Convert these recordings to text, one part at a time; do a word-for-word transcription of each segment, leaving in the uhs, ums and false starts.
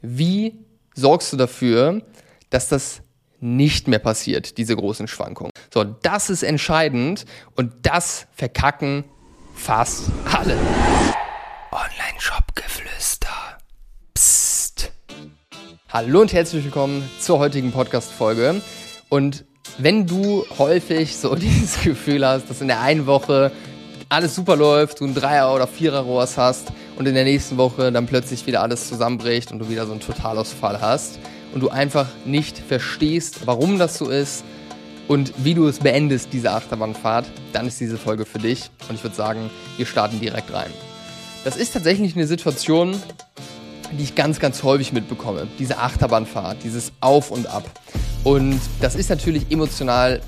Wie sorgst du dafür, dass das nicht mehr passiert, diese großen Schwankungen? So, das ist entscheidend und das verkacken fast alle. Online-Shop-Geflüster. Psst. Hallo und herzlich willkommen zur heutigen Podcast-Folge. Und wenn du häufig so dieses Gefühl hast, dass in der einen Woche alles super läuft, du ein Dreier- oder Vierer-Rohrs hast und in der nächsten Woche dann plötzlich wieder alles zusammenbricht und du wieder so einen Totalausfall hast und du einfach nicht verstehst, warum das so ist und wie du es beendest, diese Achterbahnfahrt, dann ist diese Folge für dich und ich würde sagen, wir starten direkt rein. Das ist tatsächlich eine Situation, die ich ganz, ganz häufig mitbekomme, diese Achterbahnfahrt, dieses Auf und Ab. Und das ist natürlich emotional,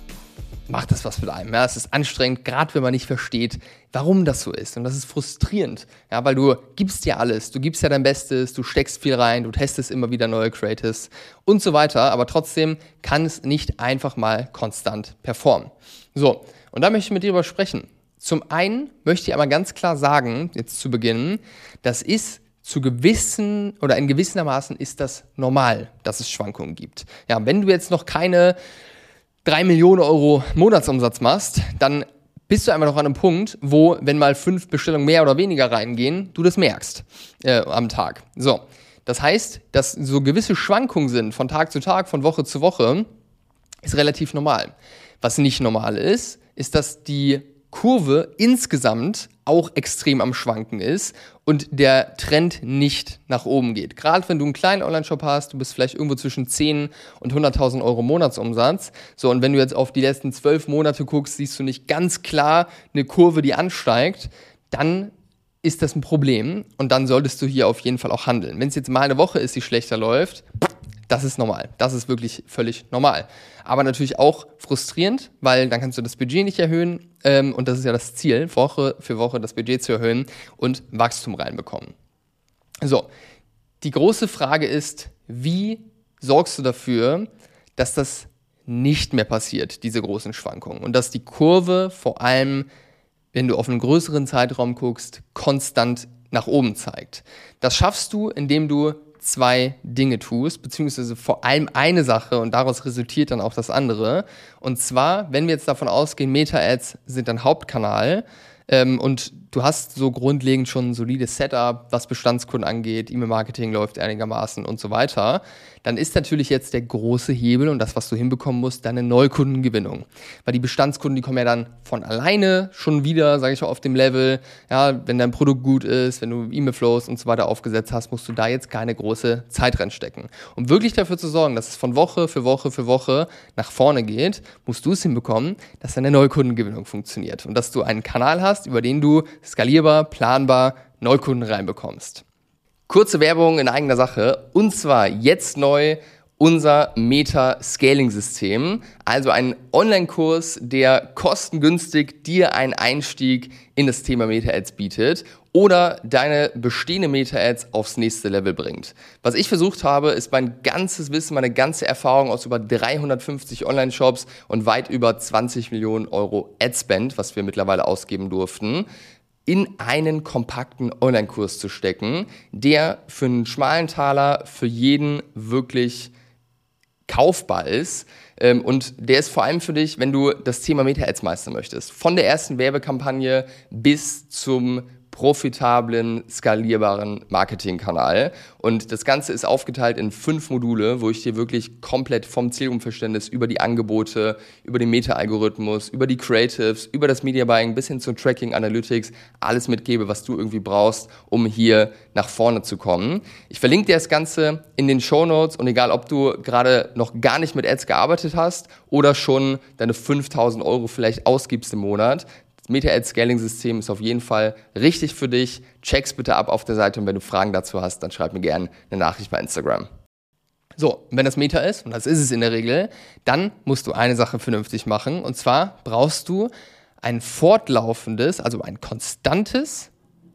macht das was mit einem. Ja? Es ist anstrengend, gerade wenn man nicht versteht, warum das so ist. Und das ist frustrierend, ja? Weil du gibst ja alles, du gibst ja dein Bestes, du steckst viel rein, du testest immer wieder neue Creatives und so weiter. Aber trotzdem kann es nicht einfach mal konstant performen. So, und da möchte ich mit dir drüber sprechen. Zum einen möchte ich aber ganz klar sagen, jetzt zu Beginn, das ist zu gewissen oder in gewissermaßen ist das normal, dass es Schwankungen gibt. Ja, wenn du jetzt noch keine drei Millionen Euro Monatsumsatz machst, dann bist du einfach noch an einem Punkt, wo, wenn mal fünf Bestellungen mehr oder weniger reingehen, du das merkst äh, am Tag. So, das heißt, dass so gewisse Schwankungen sind von Tag zu Tag, von Woche zu Woche, ist relativ normal. Was nicht normal ist, ist, dass die Kurve insgesamt auch extrem am Schwanken ist und der Trend nicht nach oben geht. Gerade wenn du einen kleinen Online-Shop hast, du bist vielleicht irgendwo zwischen zehn und hunderttausend Euro Monatsumsatz. So, und wenn du jetzt auf die letzten zwölf Monate guckst, siehst du nicht ganz klar eine Kurve, die ansteigt, dann ist das ein Problem und dann solltest du hier auf jeden Fall auch handeln. Wenn es jetzt mal eine Woche ist, die schlechter läuft, das ist normal. Das ist wirklich völlig normal. Aber natürlich auch frustrierend, weil dann kannst du das Budget nicht erhöhen ähm, und das ist ja das Ziel, Woche für Woche das Budget zu erhöhen und Wachstum reinbekommen. So, die große Frage ist, wie sorgst du dafür, dass das nicht mehr passiert, diese großen Schwankungen und dass die Kurve vor allem, wenn du auf einen größeren Zeitraum guckst, konstant nach oben zeigt. Das schaffst du, indem du zwei Dinge tust, beziehungsweise vor allem eine Sache und daraus resultiert dann auch das andere. Und zwar, wenn wir jetzt davon ausgehen, Meta-Ads sind dein Hauptkanal ähm, und du hast so grundlegend schon ein solides Setup, was Bestandskunden angeht, E-Mail-Marketing läuft einigermaßen und so weiter, dann ist natürlich jetzt der große Hebel und das, was du hinbekommen musst, deine Neukundengewinnung. Weil die Bestandskunden, die kommen ja dann von alleine schon wieder, sage ich mal, auf dem Level. Ja, wenn dein Produkt gut ist, wenn du E-Mail-Flows und so weiter aufgesetzt hast, musst du da jetzt keine große Zeit reinstecken. Um wirklich dafür zu sorgen, dass es von Woche für Woche für Woche nach vorne geht, musst du es hinbekommen, dass deine Neukundengewinnung funktioniert und dass du einen Kanal hast, über den du skalierbar, planbar Neukunden reinbekommst. Kurze Werbung in eigener Sache und zwar jetzt neu unser Meta-Scaling-System, also ein Online-Kurs, der kostengünstig dir einen Einstieg in das Thema Meta-Ads bietet oder deine bestehende Meta-Ads aufs nächste Level bringt. Was ich versucht habe, ist mein ganzes Wissen, meine ganze Erfahrung aus über dreihundertfünfzig Online-Shops und weit über zwanzig Millionen Euro Ad-Spend, was wir mittlerweile ausgeben durften, in einen kompakten Online-Kurs zu stecken, der für einen schmalen Taler für jeden wirklich kaufbar ist. Und der ist vor allem für dich, wenn du das Thema Meta-Ads meistern möchtest. Von der ersten Werbekampagne bis zum profitablen, skalierbaren Marketingkanal. Und das Ganze ist aufgeteilt in fünf Module, wo ich dir wirklich komplett vom Zielgruppenverständnis über die Angebote, über den Meta-Algorithmus, über die Creatives, über das Media Buying bis hin zum Tracking, Analytics, alles mitgebe, was du irgendwie brauchst, um hier nach vorne zu kommen. Ich verlinke dir das Ganze in den Shownotes und egal, ob du gerade noch gar nicht mit Ads gearbeitet hast oder schon deine fünftausend Euro vielleicht ausgibst im Monat, Meta-Ads-Scaling-System ist auf jeden Fall richtig für dich. Check's bitte ab auf der Seite und wenn du Fragen dazu hast, dann schreib mir gerne eine Nachricht bei Instagram. So, wenn das Meta ist, und das ist es in der Regel, dann musst du eine Sache vernünftig machen und zwar brauchst du ein fortlaufendes, also ein konstantes,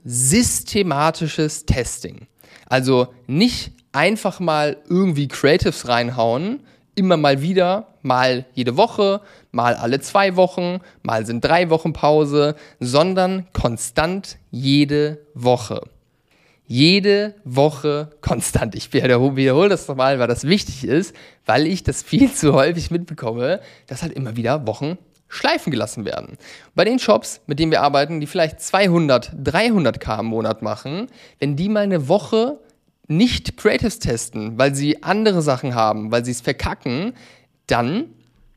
systematisches Testing. Also nicht einfach mal irgendwie Creatives reinhauen, immer mal wieder, mal jede Woche, mal alle zwei Wochen, mal sind drei Wochen Pause, sondern konstant jede Woche. Jede Woche konstant. Ich wiederhole, wiederhole das nochmal, weil das wichtig ist, weil ich das viel zu häufig mitbekomme, dass halt immer wieder Wochen schleifen gelassen werden. Bei den Shops, mit denen wir arbeiten, die vielleicht zweihundert, dreihundert im Monat machen, wenn die mal eine Woche nicht Creatives testen, weil sie andere Sachen haben, weil sie es verkacken, dann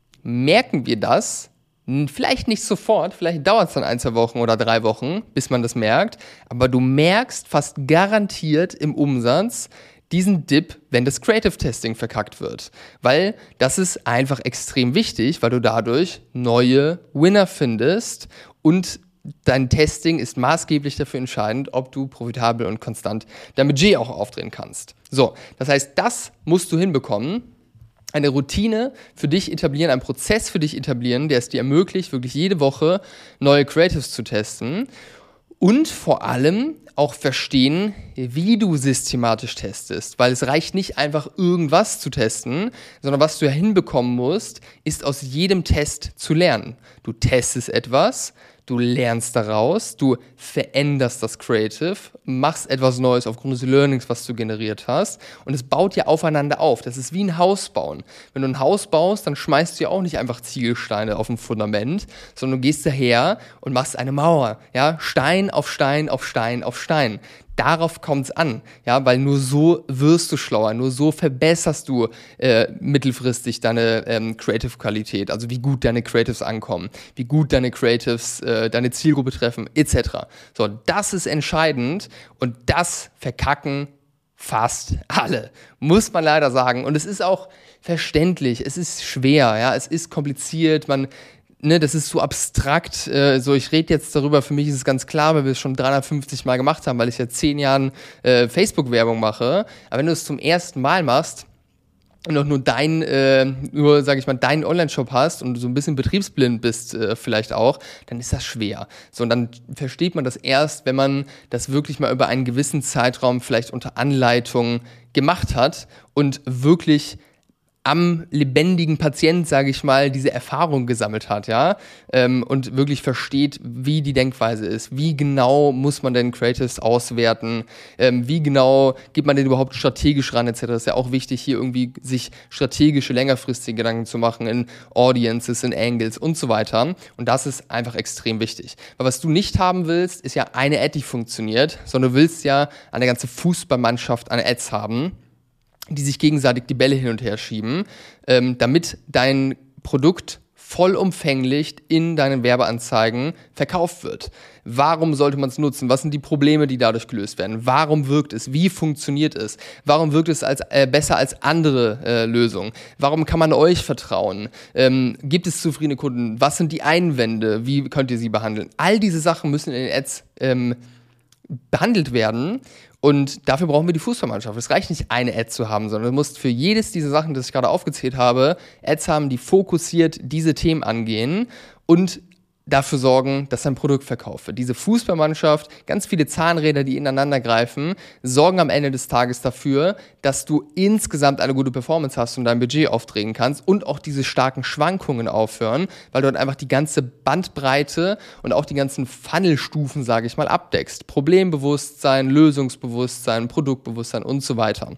merken wir das. Vielleicht nicht sofort, vielleicht dauert es dann ein, zwei Wochen oder drei Wochen, bis man das merkt, aber du merkst fast garantiert im Umsatz diesen Dip, wenn das Creative Testing verkackt wird. Weil das ist einfach extrem wichtig, weil du dadurch neue Winner findest und dein Testing ist maßgeblich dafür entscheidend, ob du profitabel und konstant dein Budget auch aufdrehen kannst. So, das heißt, das musst du hinbekommen. Eine Routine für dich etablieren, einen Prozess für dich etablieren, der es dir ermöglicht, wirklich jede Woche neue Creatives zu testen und vor allem auch verstehen, wie du systematisch testest, weil es reicht nicht einfach irgendwas zu testen, sondern was du ja hinbekommen musst, ist aus jedem Test zu lernen. Du testest etwas, du lernst daraus, du veränderst das Creative, machst etwas Neues aufgrund des Learnings, was du generiert hast und es baut ja aufeinander auf. Das ist wie ein Haus bauen. Wenn du ein Haus baust, dann schmeißt du ja auch nicht einfach Ziegelsteine auf ein Fundament, sondern du gehst daher und machst eine Mauer, ja, Stein auf Stein auf Stein auf Stein. Darauf kommt es an, ja, weil nur so wirst du schlauer, nur so verbesserst du äh, mittelfristig deine ähm, Creative-Qualität, also wie gut deine Creatives ankommen, wie gut deine Creatives äh, deine Zielgruppe treffen, et cetera. So, das ist entscheidend und das verkacken fast alle, muss man leider sagen. Und es ist auch verständlich, es ist schwer, ja, es ist kompliziert, man Ne, das ist so abstrakt, äh, so ich rede jetzt darüber, für mich ist es ganz klar, weil wir es schon dreihundertfünfzig Mal gemacht haben, weil ich seit zehn Jahren äh, Facebook-Werbung mache, aber wenn du es zum ersten Mal machst und auch nur dein, äh, nur, sag ich mal, deinen Online-Shop hast und so ein bisschen betriebsblind bist äh, vielleicht auch, dann ist das schwer. So, und dann versteht man das erst, wenn man das wirklich mal über einen gewissen Zeitraum vielleicht unter Anleitung gemacht hat und wirklich am lebendigen Patient, sage ich mal, diese Erfahrung gesammelt hat, ja, ähm, und wirklich versteht, wie die Denkweise ist, wie genau muss man denn Creatives auswerten, ähm, wie genau geht man denn überhaupt strategisch ran, et cetera. Das ist ja auch wichtig, hier irgendwie sich strategische, längerfristige Gedanken zu machen in Audiences, in Angles und so weiter. Und das ist einfach extrem wichtig. Weil was du nicht haben willst, ist ja eine Ad, die funktioniert, sondern du willst ja eine ganze Fußballmannschaft an Ads haben, die sich gegenseitig die Bälle hin und her schieben, ähm, damit dein Produkt vollumfänglich in deinen Werbeanzeigen verkauft wird. Warum sollte man es nutzen? Was sind die Probleme, die dadurch gelöst werden? Warum wirkt es? Wie funktioniert es? Warum wirkt es als, äh, besser als andere äh, Lösungen? Warum kann man euch vertrauen? Ähm, gibt es zufriedene Kunden? Was sind die Einwände? Wie könnt ihr sie behandeln? All diese Sachen müssen in den Ads ähm, behandelt werden. Und dafür brauchen wir die Fußballmannschaft. Es reicht nicht, eine Ad zu haben, sondern du musst für jedes dieser Sachen, das ich gerade aufgezählt habe, Ads haben, die fokussiert diese Themen angehen und dafür sorgen, dass dein Produkt verkauft wird. Diese Fußballmannschaft, ganz viele Zahnräder, die ineinander greifen, sorgen am Ende des Tages dafür, dass du insgesamt eine gute Performance hast und dein Budget aufdrehen kannst und auch diese starken Schwankungen aufhören, weil du dann einfach die ganze Bandbreite und auch die ganzen Funnelstufen, sage ich mal, abdeckst. Problembewusstsein, Lösungsbewusstsein, Produktbewusstsein und so weiter.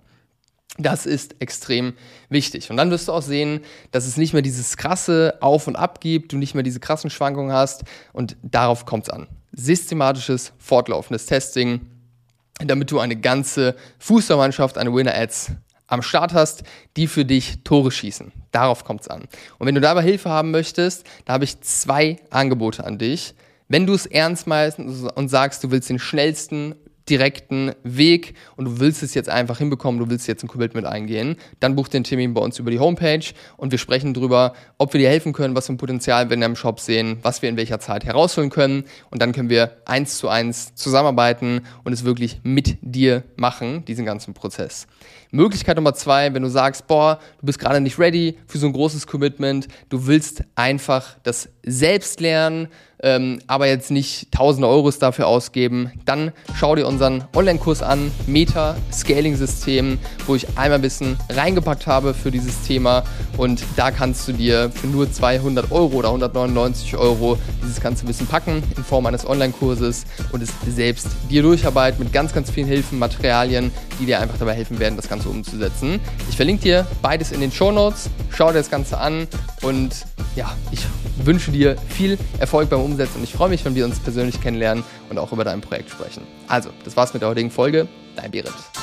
Das ist extrem wichtig. Und dann wirst du auch sehen, dass es nicht mehr dieses krasse Auf und Ab gibt, du nicht mehr diese krassen Schwankungen hast und darauf kommt es an. Systematisches, fortlaufendes Testing, damit du eine ganze Fußballmannschaft, eine Winner-Ads am Start hast, die für dich Tore schießen. Darauf kommt es an. Und wenn du dabei Hilfe haben möchtest, da habe ich zwei Angebote an dich. Wenn du es ernst meinst und sagst, du willst den schnellsten, direkten Weg und du willst es jetzt einfach hinbekommen, du willst jetzt ein Commitment eingehen, dann buch den Termin bei uns über die Homepage und wir sprechen darüber, ob wir dir helfen können, was für ein Potenzial wir in deinem Shop sehen, was wir in welcher Zeit herausholen können und dann können wir eins zu eins zusammenarbeiten und es wirklich mit dir machen, diesen ganzen Prozess. Möglichkeit Nummer zwei, wenn du sagst, boah, du bist gerade nicht ready für so ein großes Commitment, du willst einfach das selbst lernen, ähm, aber jetzt nicht tausende Euros dafür ausgeben, dann schau dir unseren Online-Kurs an, Meta-Scaling-System, wo ich einmal ein bisschen reingepackt habe für dieses Thema, und da kannst du dir für nur zweihundert Euro oder hundertneunundneunzig Euro dieses ganze Wissen packen in Form eines Online-Kurses und es selbst dir durcharbeiten mit ganz, ganz vielen Hilfen, Materialien, die dir einfach dabei helfen werden, das Ganze umzusetzen. Ich verlinke dir beides in den Shownotes, schau dir das Ganze an und ja, ich wünsche dir viel Erfolg beim Umsetzen und ich freue mich, wenn wir uns persönlich kennenlernen und auch über dein Projekt sprechen. Also, das war's mit der heutigen Folge. Dein Berit.